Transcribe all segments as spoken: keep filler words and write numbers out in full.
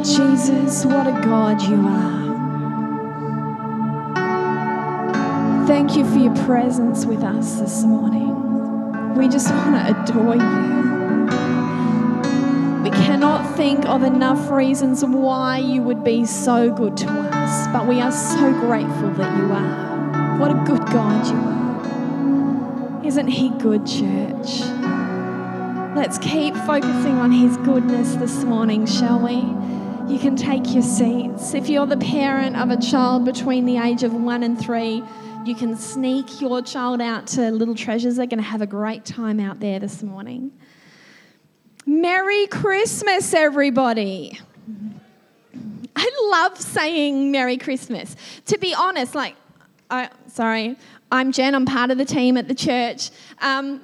Jesus, what a God you are. Thank you for your presence with us this morning. We just want to adore you. We cannot think of enough reasons why you would be so good to us, but we are so grateful that you are. What a good God you are. Isn't he good, church? Let's keep focusing on his goodness this morning, shall we? You can take your seats. If you're the parent of a child between the age of one and three, you can sneak your child out to Little Treasures. They're going to have a great time out there this morning. Merry Christmas, everybody. I love saying Merry Christmas. To be honest, like, I, sorry, I'm Jen. I'm part of the team at the church. Um,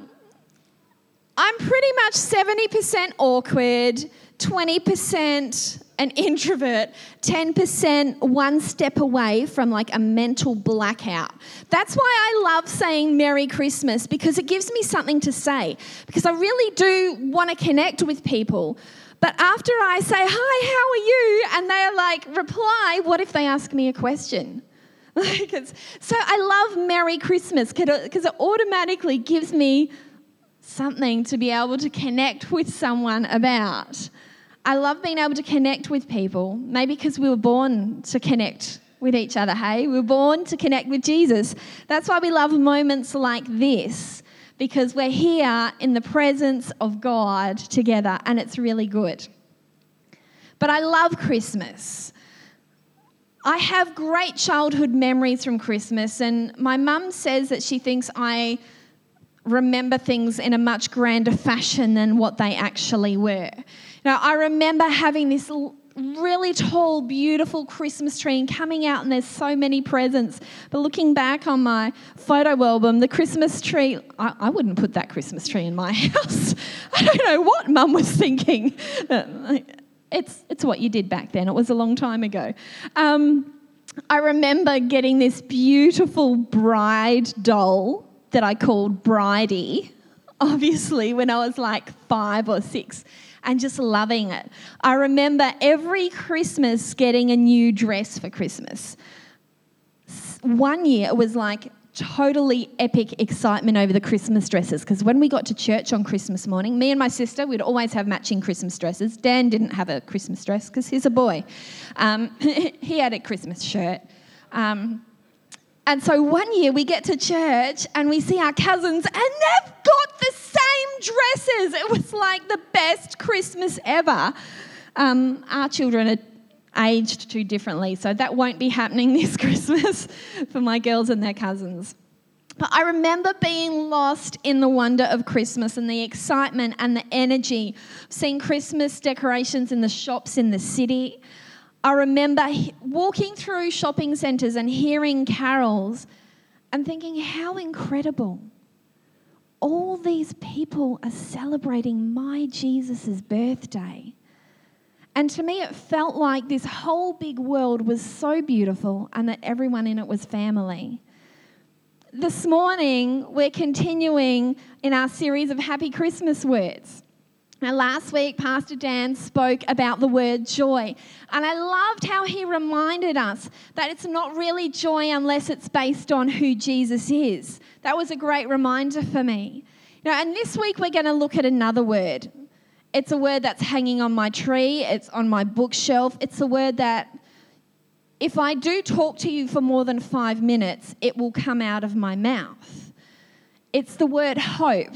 I'm pretty much seventy percent awkward, twenty percent an introvert, ten percent one step away from like a mental blackout. That's why I love saying Merry Christmas, because it gives me something to say, because I really do want to connect with people. But after I say, hi, how are you? And they're like, reply, what if they ask me a question? Like it's, so I love Merry Christmas because it automatically gives me something to be able to connect with someone about. I love being able to connect with people, maybe because we were born to connect with each other, hey? We were born to connect with Jesus. That's why we love moments like this, because we're here in the presence of God together, and it's really good. But I love Christmas. I have great childhood memories from Christmas, and my mum says that she thinks I remember things in a much grander fashion than what they actually were. Now, I remember having this really tall, beautiful Christmas tree and coming out and there's so many presents. But looking back on my photo album, the Christmas tree, I, I wouldn't put that Christmas tree in my house. I don't know what Mum was thinking. It's, it's what you did back then. It was a long time ago. Um, I remember getting this beautiful bride doll that I called Bridie, obviously, when I was like five or six, and just loving it. I remember every Christmas getting a new dress for Christmas. One year it was like totally epic excitement over the Christmas dresses, because when we got to church on Christmas morning, me and my sister, we'd always have matching Christmas dresses. Dan didn't have a Christmas dress because he's a boy. Um, he had a Christmas shirt. Um, And so one year we get to church and we see our cousins and they've got the same dresses. It was like the best Christmas ever. Um, our children are aged too differently, so that won't be happening this Christmas for my girls and their cousins. But I remember being lost in the wonder of Christmas and the excitement and the energy, seeing Christmas decorations in the shops in the city. I remember walking through shopping centres and hearing carols and thinking, how incredible. All these people are celebrating my Jesus' birthday. And to me, it felt like this whole big world was so beautiful and that everyone in it was family. This morning, we're continuing in our series of Happy Christmas words. Now, last week, Pastor Dan spoke about the word joy, and I loved how he reminded us that it's not really joy unless it's based on who Jesus is. That was a great reminder for me. Now, and this week, we're going to look at another word. It's a word that's hanging on my tree. It's on my bookshelf. It's a word that if I do talk to you for more than five minutes, it will come out of my mouth. It's the word hope.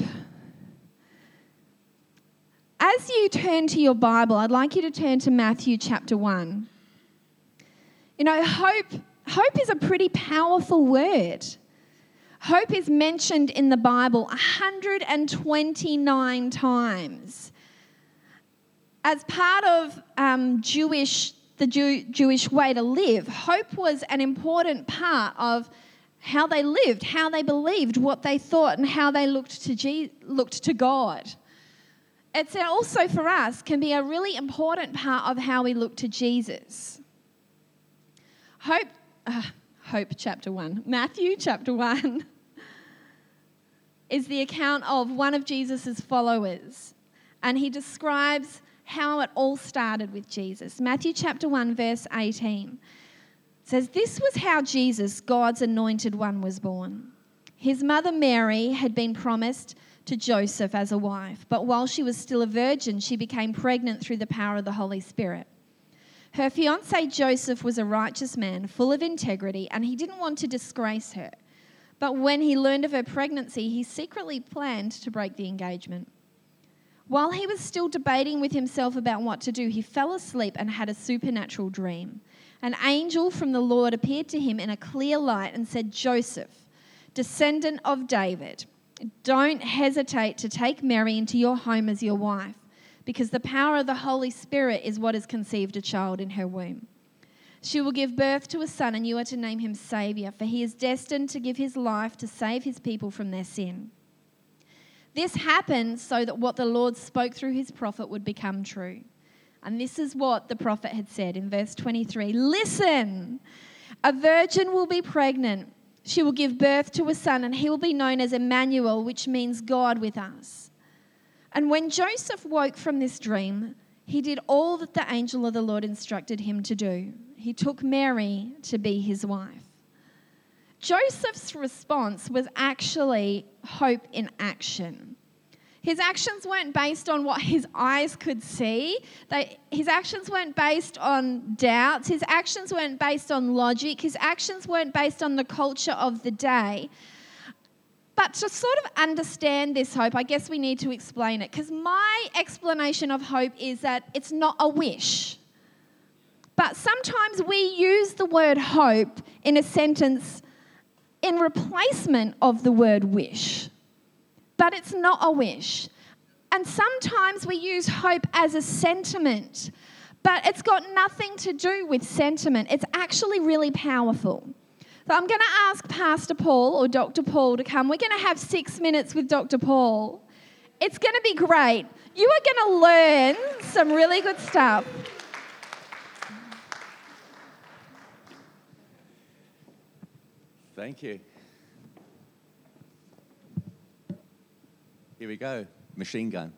As you turn to your Bible, I'd like you to turn to Matthew chapter one. You know, hope, hope is a pretty powerful word. Hope is mentioned in the Bible one hundred twenty-nine times. As part of um, Jewish, the Jew, Jewish way to live, hope was an important part of how they lived, how they believed, what they thought, and how they looked to Je- looked to God. It's also for us can be a really important part of how we look to Jesus. Hope, uh, Hope chapter one, Matthew chapter one is the account of one of Jesus' followers, and he describes how it all started with Jesus. Matthew chapter one, verse eighteen says, "This was how Jesus, God's anointed one, was born. His mother Mary had been promised to Joseph as a wife, but while she was still a virgin, she became pregnant through the power of the Holy Spirit. Her fiancé Joseph was a righteous man, full of integrity, and he didn't want to disgrace her. But when he learned of her pregnancy, he secretly planned to break the engagement. While he was still debating with himself about what to do, he fell asleep and had a supernatural dream. An angel from the Lord appeared to him in a clear light and said, 'Joseph, descendant of David, don't hesitate to take Mary into your home as your wife, because the power of the Holy Spirit is what has conceived a child in her womb. She will give birth to a son, and you are to name him Saviour, for he is destined to give his life to save his people from their sin.' This happened so that what the Lord spoke through his prophet would become true." And this is what the prophet had said in verse twenty-three. "Listen, a virgin will be pregnant. She will give birth to a son, and he will be known as Emmanuel, which means God with us." And when Joseph woke from this dream, he did all that the angel of the Lord instructed him to do. He took Mary to be his wife. Joseph's response was actually hope in action. His actions weren't based on what his eyes could see. They, his actions weren't based on doubts. His actions weren't based on logic. His actions weren't based on the culture of the day. But to sort of understand this hope, I guess we need to explain it, because my explanation of hope is that it's not a wish. But sometimes we use the word hope in a sentence in replacement of the word wish. But it's not a wish. And sometimes we use hope as a sentiment, but it's got nothing to do with sentiment. It's actually really powerful. So I'm going to ask Pastor Paul or Doctor Paul to come. We're going to have six minutes with Doctor Paul. It's going to be great. You are going to learn some really good stuff. Thank you. Here we go, machine gun.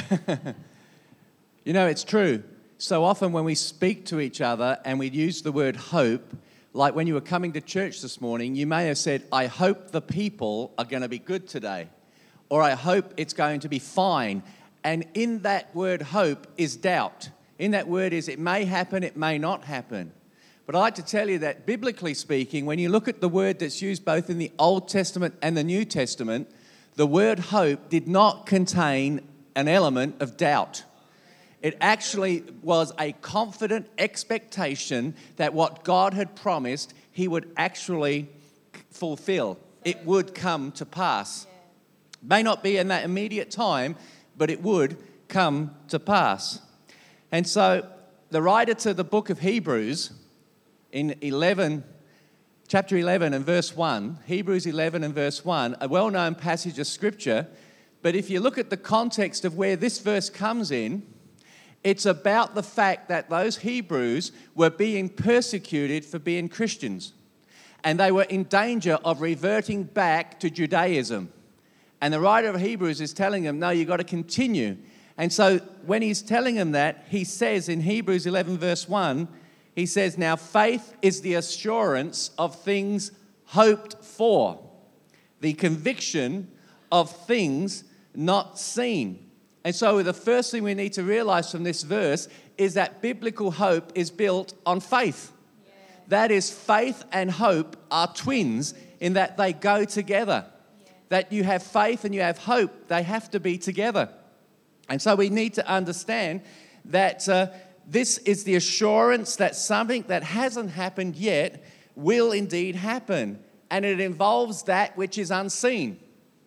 You know, it's true. So often when we speak to each other and we use the word hope, like when you were coming to church this morning, you may have said, "I hope the people are going to be good today," or "I hope it's going to be fine." And in that word hope is doubt. In that word is it may happen, it may not happen. But I'd like to tell you that biblically speaking, when you look at the word that's used both in the Old Testament and the New Testament, the word hope did not contain an element of doubt. It actually was a confident expectation that what God had promised, he would actually fulfill. It would come to pass. May not be in that immediate time, but it would come to pass. And so the writer to the book of Hebrews in eleven, chapter eleven and verse one, Hebrews eleven and verse one, a well-known passage of scripture, but if you look at the context of where this verse comes in, it's about the fact that those Hebrews were being persecuted for being Christians, and they were in danger of reverting back to Judaism. And the writer of Hebrews is telling them, no, you've got to continue. And so when he's telling them that, he says in Hebrews eleven verse one, he says, "Now faith is the assurance of things hoped for, the conviction of things not seen." And so the first thing we need to realize from this verse is that biblical hope is built on faith. Yeah. That is, faith and hope are twins in that they go together. Yeah. That you have faith and you have hope, they have to be together. And so we need to understand that uh, this is the assurance that something that hasn't happened yet will indeed happen. And it involves that which is unseen.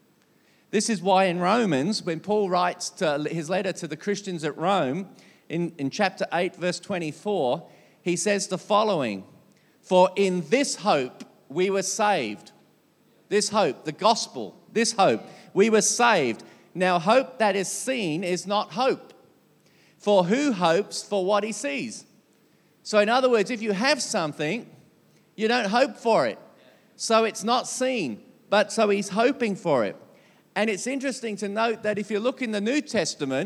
This is why in Romans, when Paul writes to his letter to the Christians at Rome, in, in chapter eight, verse twenty-four, he says the following, "For in this hope we were saved." This hope, the gospel, this hope, we were saved. Now, hope that is seen is not hope. For who hopes for what he sees? So in other words, if you have something, you don't hope for it. So it's not seen, but so he's hoping for it. And it's interesting to note that if you look in the New Testament,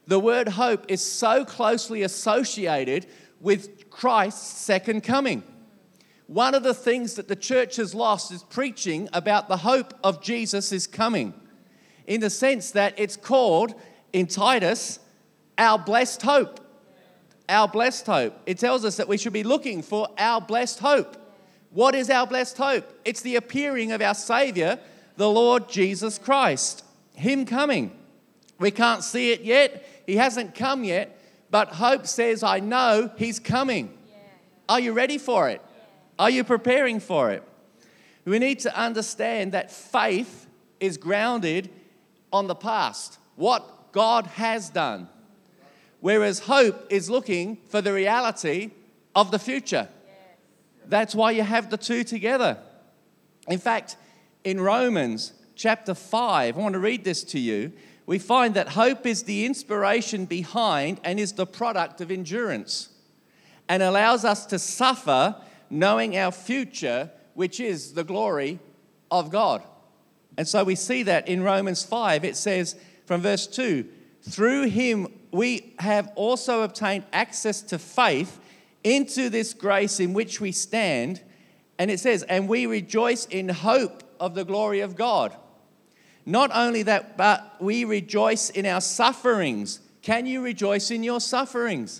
The word hope is so closely associated with Christ's second coming. One of the things that the church has lost is preaching about the hope of Jesus' coming, in the sense that it's called, in Titus, our blessed hope. Our blessed hope. It tells us that we should be looking for our blessed hope. What is our blessed hope? It's the appearing of our Savior, the Lord Jesus Christ. Him coming. We can't see it yet. He hasn't come yet. But hope says, I know He's coming. Yeah. Are you ready for it? Yeah. Are you preparing for it? We need to understand that faith is grounded on the past, what God has done. Whereas hope is looking for the reality of the future. That's why you have the two together. In fact, in Romans chapter five, I want to read this to you. We find that hope is the inspiration behind and is the product of endurance, and allows us to suffer knowing our future, which is the glory of God. And so we see that in Romans five. It says from verse two, through Him we have also obtained access to faith into this grace in which we stand. And it says, and we rejoice in hope of the glory of God. Not only that, but we rejoice in our sufferings. Can you rejoice in your sufferings?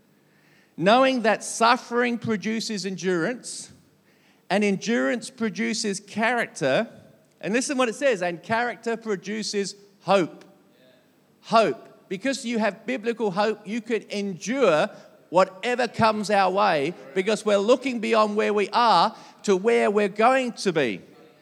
Knowing that suffering produces endurance, and endurance produces character. And listen what it says, and character produces hope. Hope. Because you have biblical hope, you could endure whatever comes our way, because we're looking beyond where we are to where we're going to be.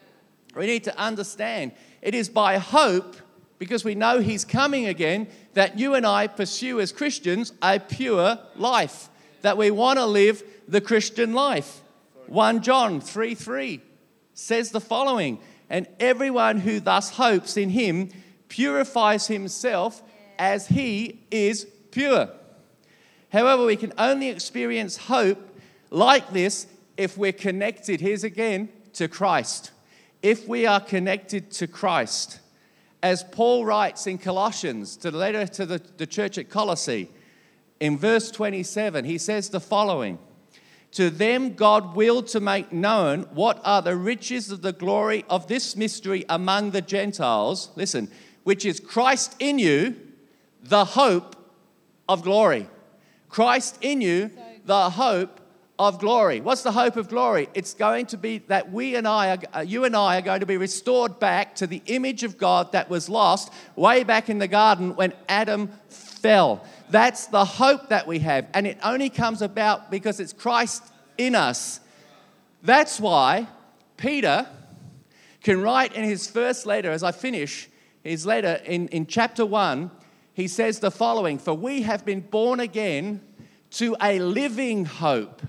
We need to understand it is by hope, because we know He's coming again, that you and I pursue as Christians a pure life, that we want to live the Christian life. First John three three says the following, and everyone who thus hopes in Him purifies himself as He is pure. However, we can only experience hope like this if we're connected, here's again, to Christ. If we are connected to Christ. As Paul writes in Colossians, to the letter to the, the church at Colossae, in verse twenty-seven, he says the following, to them God willed to make known what are the riches of the glory of this mystery among the Gentiles, listen, which is Christ in you, the hope of glory. Christ in you, the hope of glory. What's the hope of glory? It's going to be that we and I, are, you and I are going to be restored back to the image of God that was lost way back in the garden when Adam fell. That's the hope that we have. And it only comes about because it's Christ in us. That's why Peter can write in his first letter, as I finish his letter in, in chapter one, he says the following, for we have been born again to a living hope.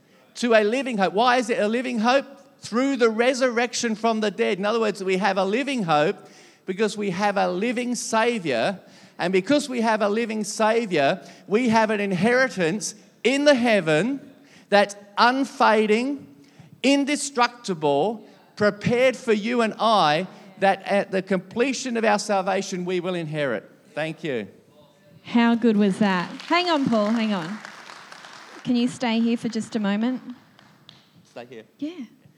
To a living hope. Why is it a living hope? Through the resurrection from the dead. In other words, we have a living hope because we have a living Savior. And because we have a living Savior, we have an inheritance in the heaven that's unfading, indestructible, prepared for you and I, that at the completion of our salvation we will inherit. Thank you. How good was that? Hang on, Paul, hang on. Can you stay here for just a moment? Stay here. Yeah.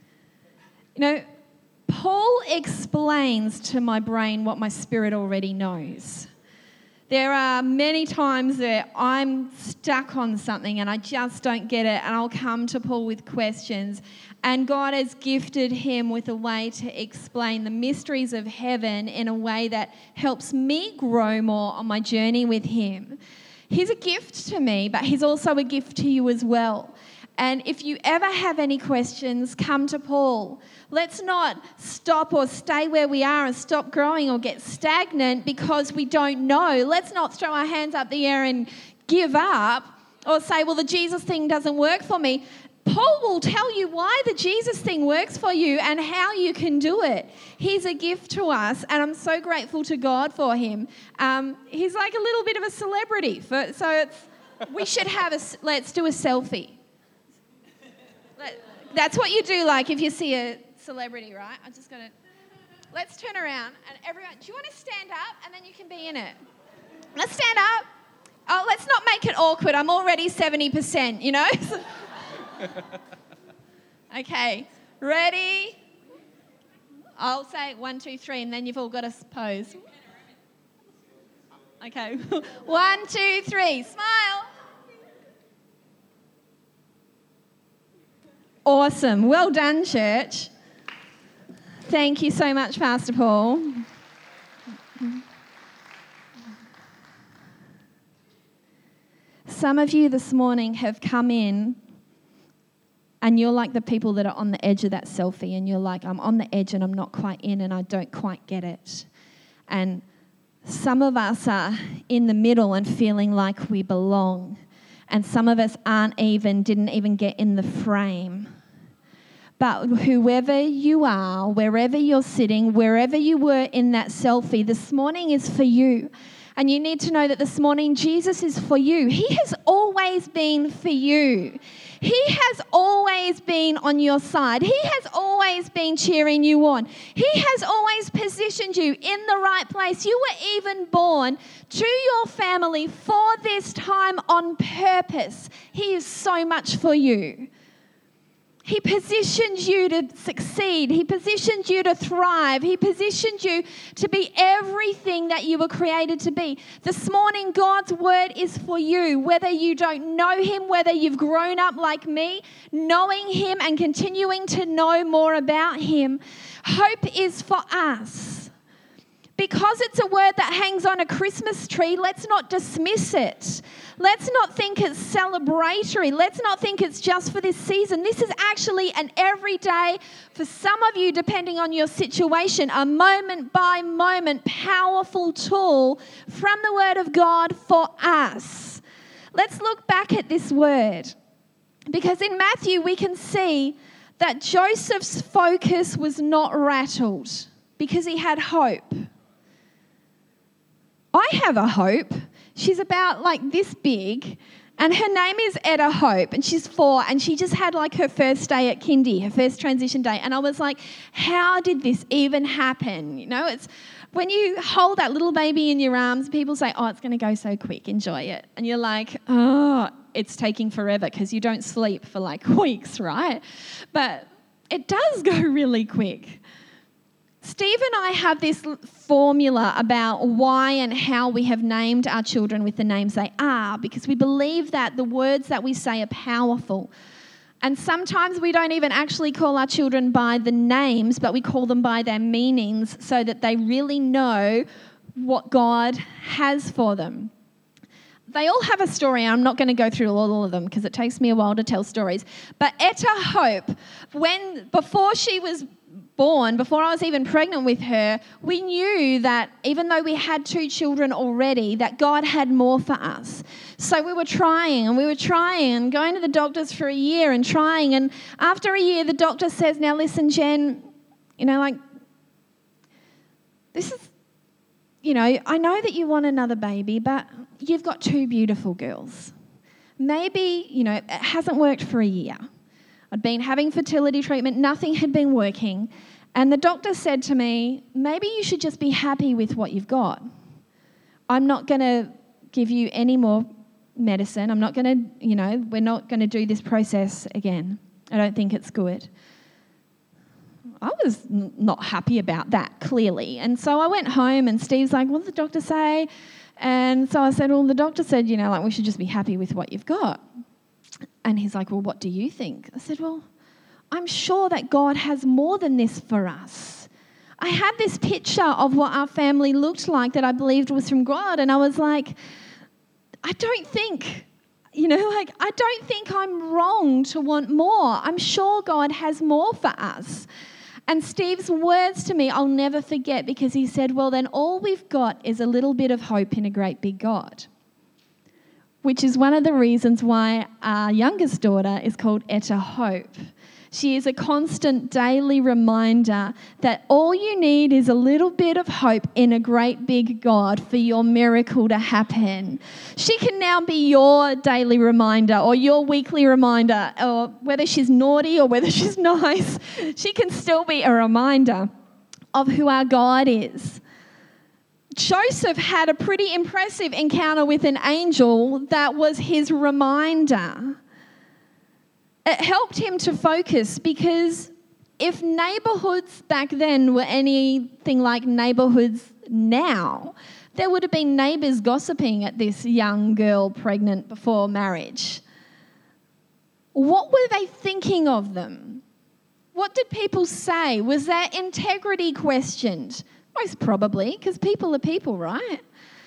You know, Paul explains to my brain what my spirit already knows. There are many times where I'm stuck on something and I just don't get it, and I'll come to Paul with questions. And God has gifted him with a way to explain the mysteries of heaven in a way that helps me grow more on my journey with Him. He's a gift to me, but He's also a gift to you as well. And if you ever have any questions, come to Paul. Let's not stop or stay where we are and stop growing or get stagnant because we don't know. Let's not throw our hands up the air and give up or say, well, the Jesus thing doesn't work for me. Paul will tell you why the Jesus thing works for you and how you can do it. He's a gift to us, and I'm so grateful to God for him. Um, he's like a little bit of a celebrity, for, so it's, we should have a, let's do a selfie. Let, that's what you do, like if you see a celebrity, right? I'm just going to, let's turn around, and everyone, do you want to stand up, and then you can be in it? Let's stand up. Oh, let's not make it awkward. I'm already seventy percent, you know? Okay, ready? I'll say one, two, three, and then you've all got to pose. Okay, one, two, three, smile. Awesome. Well done, church. Thank you so much, Pastor Paul. Some of you this morning have come in and you're like the people that are on the edge of that selfie, and you're like, I'm on the edge and I'm not quite in and I don't quite get it. And some of us are in the middle and feeling like we belong. And some of us aren't even, didn't even get in the frame. But whoever you are, wherever you're sitting, wherever you were in that selfie, this morning is for you. And you need to know that this morning Jesus is for you. He has always been for you. He has always been on your side. He has always been cheering you on. He has always positioned you in the right place. You were even born to your family for this time on purpose. He is so much for you. He positioned you to succeed. He positioned you to thrive. He positioned you to be everything that you were created to be. This morning, God's word is for you. Whether you don't know him, whether you've grown up like me, knowing him and continuing to know more about him, hope is for us. Because it's a word that hangs on a Christmas tree, let's not dismiss it. Let's not think it's celebratory. Let's not think it's just for this season. This is actually an everyday, for some of you, depending on your situation, a moment by moment powerful tool from the Word of God for us. Let's look back at this word. Because in Matthew, we can see that Joseph's focus was not rattled because he had hope. I have a hope. She's about like this big, and her name is Etta Hope, and she's four, and she just had like her first day at kindy, her first transition day, and I was like, how did this even happen? You know, it's when you hold that little baby in your arms, people say, oh, it's going to go so quick, enjoy it. And you're like, oh, it's taking forever because you don't sleep for like weeks, right? But it does go really quick. Steve and I have this formula about why and how we have named our children with the names they are, because we believe that the words that we say are powerful. And sometimes we don't even actually call our children by the names, but we call them by their meanings so that they really know what God has for them. They all have a story. I'm not going to go through all of them because it takes me a while to tell stories. But Etta Hope, when before she was born, before I was even pregnant with her, we knew that even though we had two children already, that God had more for us. So we were trying and we were trying and going to the doctors for a year and trying. And after a year, the doctor says, now listen, Jen, you know, like, this is, you know, I know that you want another baby, but you've got two beautiful girls. Maybe, you know, it hasn't worked for a year. I'd been having fertility treatment, nothing had been working, and the doctor said to me, maybe you should just be happy with what you've got. I'm not going to give you any more medicine. I'm not going to, you know, we're not going to do this process again. I don't think it's good. I was n- not happy about that, clearly. And so I went home and Steve's like, what did the doctor say? And so I said, well, the doctor said, you know, like we should just be happy with what you've got. And he's like, well, what do you think? I said, well, I'm sure that God has more than this for us. I had this picture of what our family looked like that I believed was from God. And I was like, I don't think, you know, like, I don't think I'm wrong to want more. I'm sure God has more for us. And Steve's words to me, I'll never forget, because he said, well, then all we've got is a little bit of hope in a great big God. Which is one of the reasons why our youngest daughter is called Etta Hope. She is a constant daily reminder that all you need is a little bit of hope in a great big God for your miracle to happen. She can now be your daily reminder or your weekly reminder, or whether she's naughty or whether she's nice, she can still be a reminder of who our God is. Joseph had a pretty impressive encounter with an angel that was his reminder. It helped him to focus, because if neighbourhoods back then were anything like neighbourhoods now, there would have been neighbours gossiping at this young girl pregnant before marriage. What were they thinking of them? What did people say? Was their integrity questioned? Most probably, because people are people, right?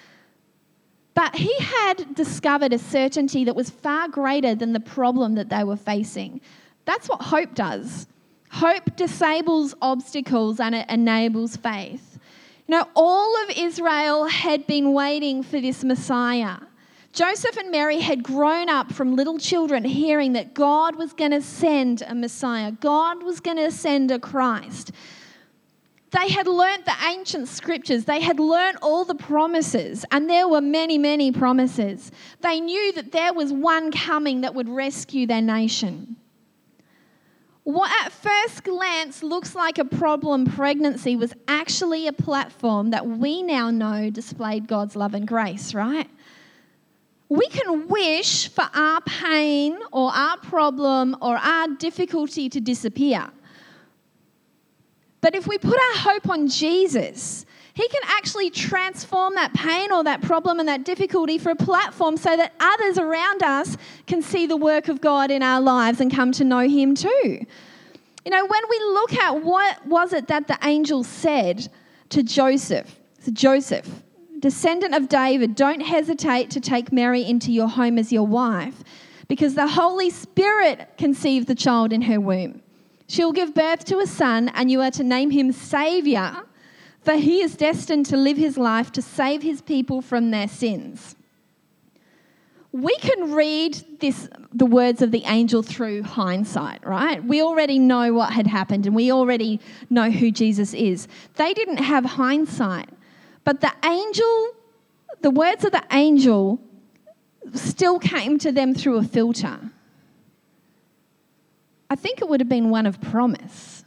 But he had discovered a certainty that was far greater than the problem that they were facing. That's what hope does. Hope disables obstacles and it enables faith. You know, all of Israel had been waiting for this Messiah. Joseph and Mary had grown up from little children hearing that God was going to send a Messiah. God was going to send a Christ. They had learnt the ancient scriptures. They had learnt all the promises, and there were many, many promises. They knew that there was one coming that would rescue their nation. What at first glance looks like a problem pregnancy was actually a platform that we now know displayed God's love and grace, right? We can wish for our pain or our problem or our difficulty to disappear. But if we put our hope on Jesus, he can actually transform that pain or that problem and that difficulty for a platform so that others around us can see the work of God in our lives and come to know him too. You know, when we look at what was it that the angel said to Joseph, to Joseph, descendant of David, don't hesitate to take Mary into your home as your wife, because the Holy Spirit conceived the child in her womb. She'll give birth to a son, and you are to name him Saviour, for he is destined to live his life to save his people from their sins. We can read this, the words of the angel through hindsight, right? We already know what had happened, and we already know who Jesus is. They didn't have hindsight. But the angel, the words of the angel still came to them through a filter. I think it would have been one of promise.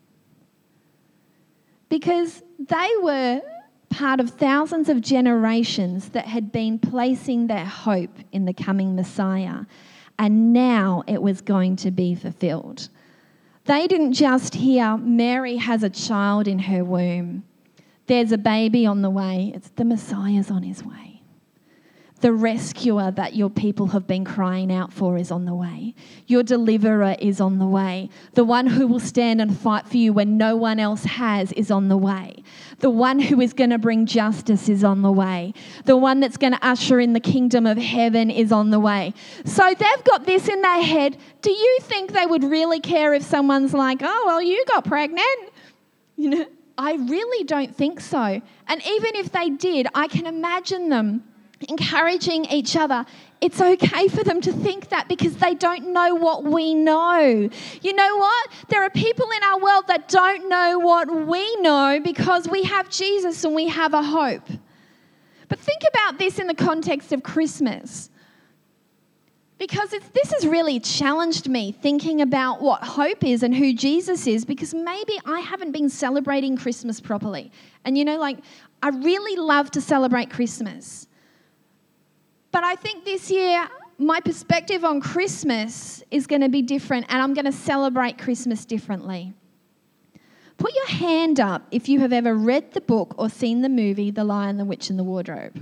Because they were part of thousands of generations that had been placing their hope in the coming Messiah. And now it was going to be fulfilled. They didn't just hear Mary has a child in her womb. There's a baby on the way. It's the Messiah's on his way. The rescuer that your people have been crying out for is on the way. Your deliverer is on the way. The one who will stand and fight for you when no one else has is on the way. The one who is going to bring justice is on the way. The one that's going to usher in the kingdom of heaven is on the way. So they've got this in their head. Do you think they would really care if someone's like, oh, well, you got pregnant? You know, I really don't think so. And even if they did, I can imagine them encouraging each other. It's okay for them to think that because they don't know what we know. You know what? There are people in our world that don't know what we know because we have Jesus and we have a hope. But think about this in the context of Christmas. Because it's, this has really challenged me thinking about what hope is and who Jesus is, because maybe I haven't been celebrating Christmas properly. And you know, like, I really love to celebrate Christmas. But I think this year, my perspective on Christmas is going to be different, and I'm going to celebrate Christmas differently. Put your hand up if you have ever read the book or seen the movie The Lion, the Witch and the Wardrobe.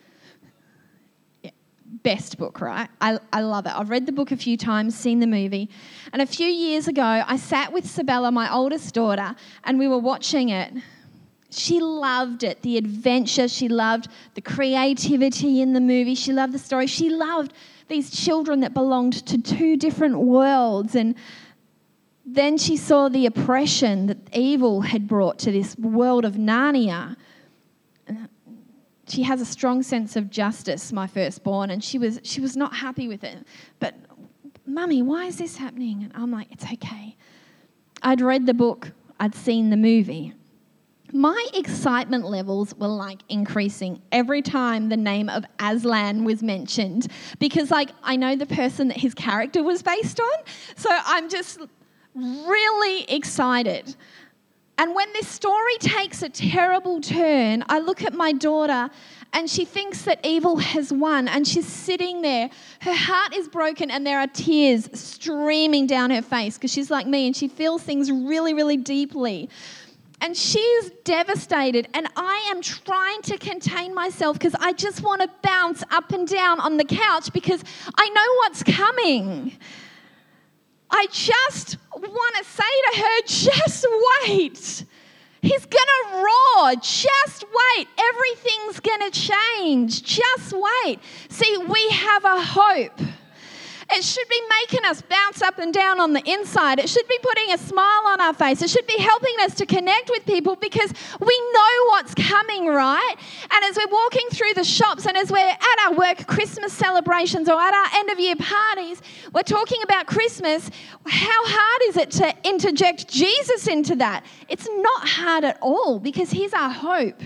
Best book, right? I, I love it. I've read the book a few times, seen the movie. And a few years ago, I sat with Sabella, my oldest daughter, and we were watching it. She loved it, the adventure. She loved the creativity in the movie. She loved the story. She loved these children that belonged to two different worlds. And then she saw the oppression that evil had brought to this world of Narnia. She has a strong sense of justice, my firstborn, and she was she was not happy with it. But, Mummy, why is this happening? And I'm like, it's okay. I'd read the book. I'd seen the movie. My excitement levels were like increasing every time the name of Aslan was mentioned, because like I know the person that his character was based on. So I'm just really excited. And when this story takes a terrible turn, I look at my daughter and she thinks that evil has won, and she's sitting there. Her heart is broken and there are tears streaming down her face because she's like me and she feels things really, really deeply. And she's devastated, and I am trying to contain myself because I just want to bounce up and down on the couch because I know what's coming. I just want to say to her, just wait. He's going to roar. Just wait. Everything's going to change. Just wait. See, we have a hope. It should be making us bounce up and down on the inside. It should be putting a smile on our face. It should be helping us to connect with people because we know what's coming, right? And as we're walking through the shops and as we're at our work Christmas celebrations or at our end of year parties, we're talking about Christmas. How hard is it to interject Jesus into that? It's not hard at all because he's our hope.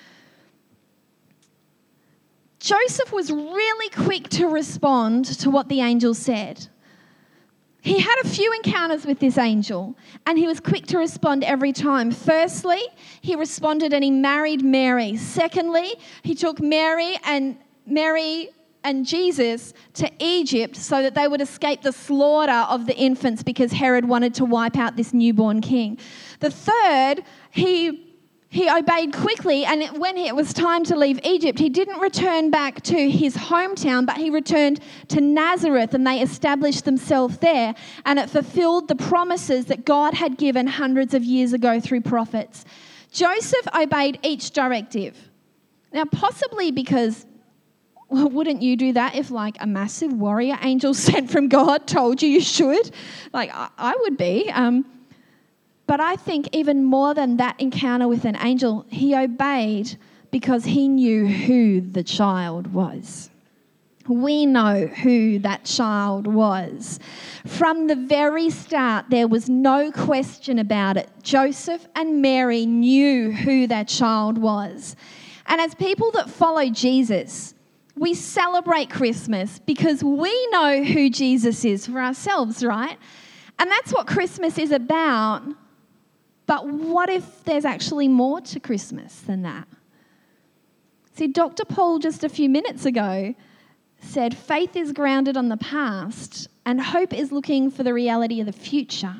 Joseph was really quick to respond to what the angel said. He had a few encounters with this angel, and he was quick to respond every time. Firstly, he responded and he married Mary. Secondly, he took Mary and Mary and Jesus to Egypt so that they would escape the slaughter of the infants because Herod wanted to wipe out this newborn king. The third, he He obeyed quickly, and when it was time to leave Egypt, he didn't return back to his hometown, but he returned to Nazareth, and they established themselves there, and it fulfilled the promises that God had given hundreds of years ago through prophets. Joseph obeyed each directive. Now, possibly because, well, wouldn't you do that if like a massive warrior angel sent from God told you you should? Like, I, I would be. Um, But I think even more than that encounter with an angel, he obeyed because he knew who the child was. We know who that child was. From the very start, there was no question about it. Joseph and Mary knew who that child was. And as people that follow Jesus, we celebrate Christmas because we know who Jesus is for ourselves, right? And that's what Christmas is about. But what if there's actually more to Christmas than that? See, Doctor Paul just a few minutes ago said faith is grounded on the past and hope is looking for the reality of the future.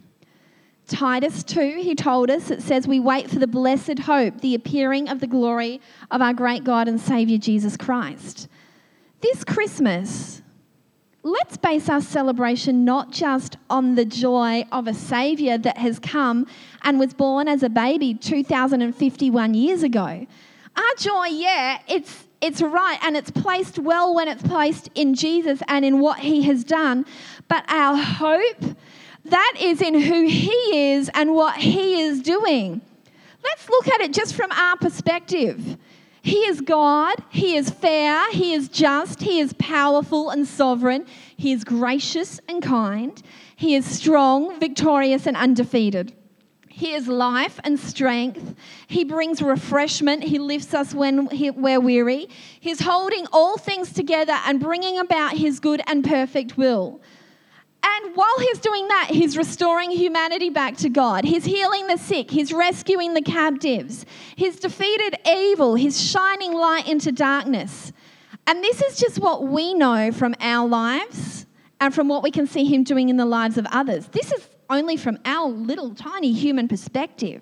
Titus two, he told us, it says we wait for the blessed hope, the appearing of the glory of our great God and Saviour Jesus Christ. This Christmas, let's base our celebration not just on the joy of a Saviour that has come and was born as a baby two thousand fifty-one years ago. Our joy, yeah, it's it's right and it's placed well when it's placed in Jesus and in what he has done. But our hope, that is in who he is and what he is doing. Let's look at it just from our perspective. He is God, he is fair, he is just, he is powerful and sovereign, he is gracious and kind, he is strong, victorious and undefeated. He is life and strength, he brings refreshment, he lifts us when we're weary, he's holding all things together and bringing about his good and perfect will. And while he's doing that, he's restoring humanity back to God. He's healing the sick. He's rescuing the captives. He's defeated evil. He's shining light into darkness. And this is just what we know from our lives and from what we can see him doing in the lives of others. This is only from our little tiny human perspective.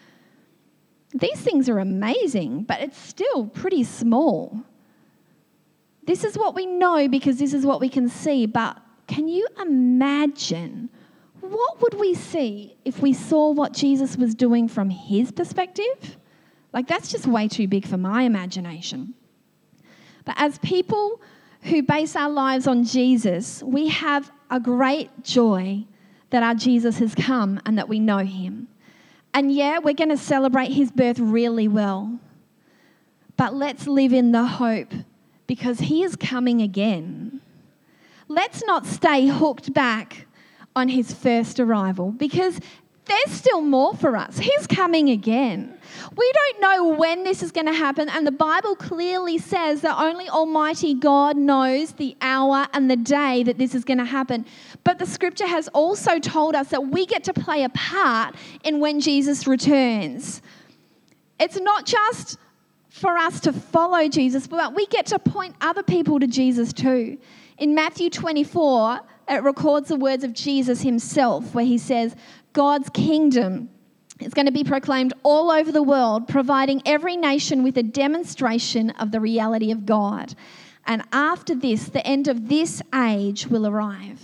These things are amazing, but it's still pretty small. This is what we know because this is what we can see, but can you imagine what would we see if we saw what Jesus was doing from his perspective? Like, that's just way too big for my imagination. But as people who base our lives on Jesus, we have a great joy that our Jesus has come and that we know him. And yeah, we're going to celebrate his birth really well. But let's live in the hope because he is coming again. Let's not stay hooked back on his first arrival because there's still more for us. He's coming again. We don't know when this is going to happen, and the Bible clearly says that only Almighty God knows the hour and the day that this is going to happen. But the scripture has also told us that we get to play a part in when Jesus returns. It's not just for us to follow Jesus, but we get to point other people to Jesus too. In Matthew twenty-four, it records the words of Jesus himself, where he says, God's kingdom is going to be proclaimed all over the world, providing every nation with a demonstration of the reality of God. And after this, the end of this age will arrive.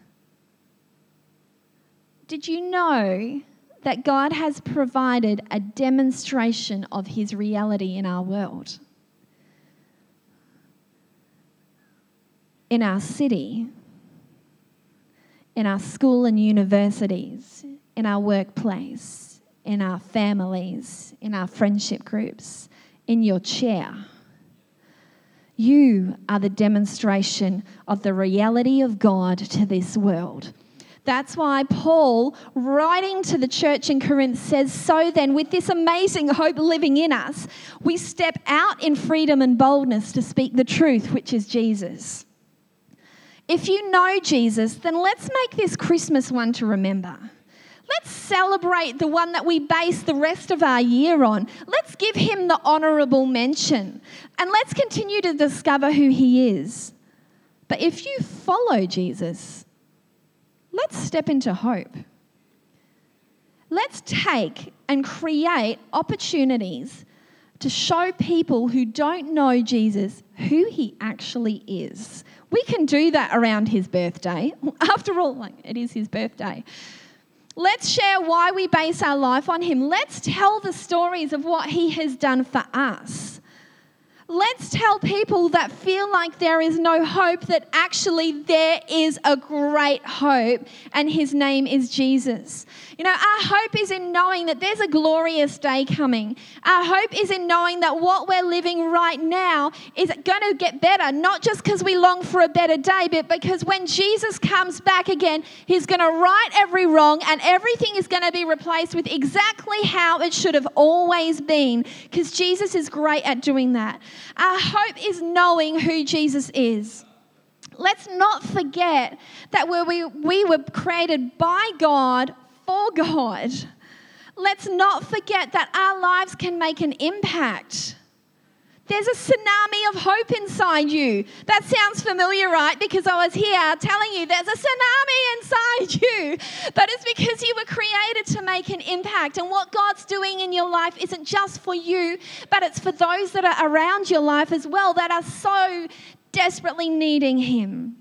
Did you know that God has provided a demonstration of his reality in our world? In our city, in our school and universities, in our workplace, in our families, in our friendship groups, in your chair. You are the demonstration of the reality of God to this world. That's why Paul, writing to the church in Corinth, says, so then, with this amazing hope living in us, we step out in freedom and boldness to speak the truth, which is Jesus. If you know Jesus, then let's make this Christmas one to remember. Let's celebrate the one that we base the rest of our year on. Let's give him the honourable mention. And let's continue to discover who he is. But if you follow Jesus, let's step into hope. Let's take and create opportunities to show people who don't know Jesus who he actually is. We can do that around his birthday. After all, like, it is his birthday. Let's share why we base our life on him. Let's tell the stories of what he has done for us. Let's tell people that feel like there is no hope that actually there is a great hope, and his name is Jesus. You know, our hope is in knowing that there's a glorious day coming. Our hope is in knowing that what we're living right now is going to get better, not just because we long for a better day, but because when Jesus comes back again, he's going to right every wrong and everything is going to be replaced with exactly how it should have always been, because Jesus is great at doing that. Our hope is knowing who Jesus is. Let's not forget that we, we were created by God for God. Let's not forget that our lives can make an impact. There's a tsunami of hope inside you. That sounds familiar, right? Because I was here telling you there's a tsunami inside you. But it's because you were created to make an impact. And what God's doing in your life isn't just for you, but it's for those that are around your life as well that are so desperately needing him.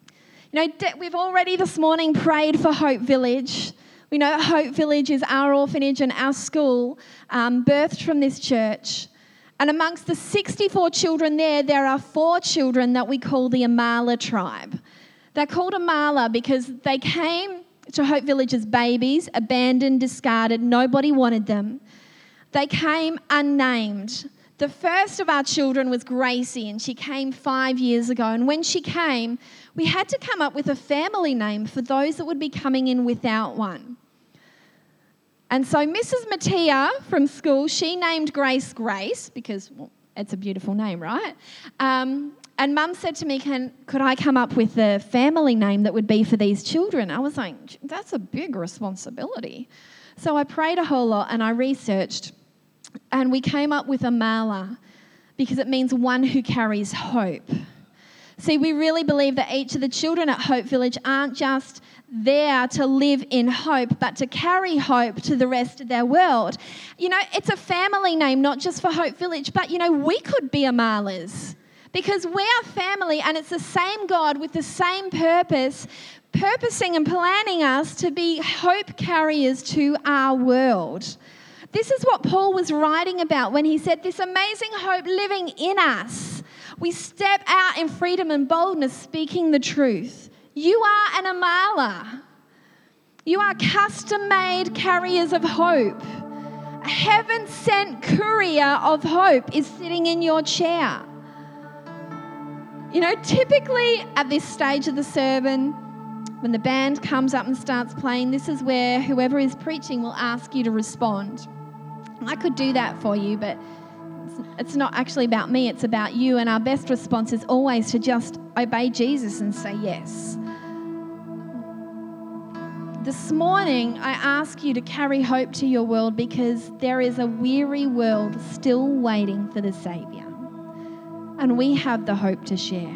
You know, we've already this morning prayed for Hope Village. We know Hope Village is our orphanage and our school, um, birthed from this church. And amongst the sixty-four children there, there are four children that we call the Amala tribe. They're called Amala because they came to Hope Village as babies, abandoned, discarded, nobody wanted them. They came unnamed. The first of our children was Gracie, and she came five years ago. And when she came, we had to come up with a family name for those that would be coming in without one. And so Missus Mattia from school, she named Grace Grace because, well, it's a beautiful name, right? Um, and Mum said to me, Can, could I come up with a family name that would be for these children? I was like, that's a big responsibility. So I prayed a whole lot and I researched, and we came up with Amala because it means one who carries hope. See, we really believe that each of the children at Hope Village aren't just there to live in hope, but to carry hope to the rest of their world. You know, it's a family name, not just for Hope Village, but, you know, we could be Amalas because we are family, and it's the same God with the same purpose, purposing and planning us to be hope carriers to our world. This is what Paul was writing about when he said this amazing hope living in us. We step out in freedom and boldness, speaking the truth. You are an Amala. You are custom-made carriers of hope. A heaven-sent courier of hope is sitting in your chair. You know, typically at this stage of the sermon, When the band comes up and starts playing, this is where whoever is preaching will ask you to respond. I could do that for you, but it's not actually about me, it's about you. And our best response is always to just obey Jesus and say yes. This morning, I ask you to carry hope to your world because there is a weary world still waiting for the Saviour. And we have the hope to share.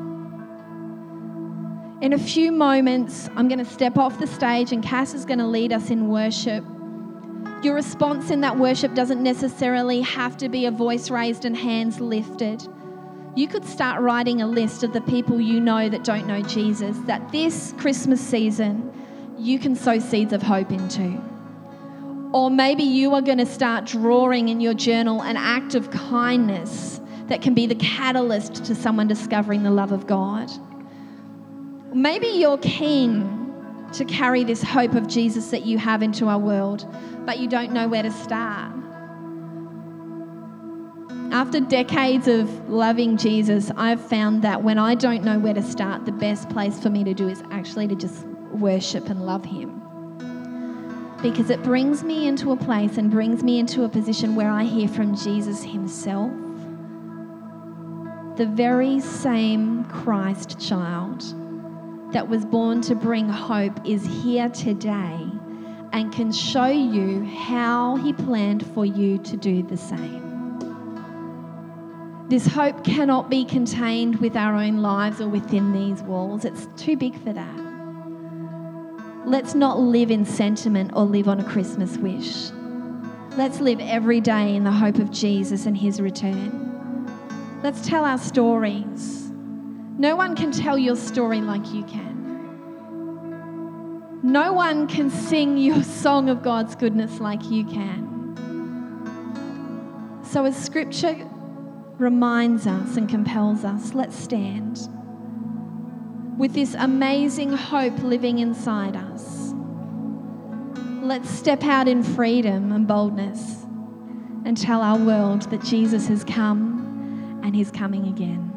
In a few moments, I'm going to step off the stage and Cass is going to lead us in worship. Your response in that worship doesn't necessarily have to be a voice raised and hands lifted. You could start writing a list of the people you know that don't know Jesus, that this Christmas season you can sow seeds of hope into. Or maybe you are going to start drawing in your journal an act of kindness that can be the catalyst to someone discovering the love of God. Maybe you're keen to carry this hope of Jesus that you have into our world, but you don't know where to start. After decades of loving Jesus, I've found that when I don't know where to start, the best place for me to do is actually to just worship and love him. Because it brings me into a place and brings me into a position where I hear from Jesus himself, the very same Christ child that was born to bring hope is here today and can show you how he planned for you to do the same. This hope cannot be contained with our own lives or within these walls. It's too big for that. Let's not live in sentiment or live on a Christmas wish. Let's live every day in the hope of Jesus and his return. Let's tell our stories. No one can tell your story like you can. No one can sing your song of God's goodness like you can. So as Scripture reminds us and compels us, let's stand with this amazing hope living inside us. Let's step out in freedom and boldness and tell our world that Jesus has come and he's coming again.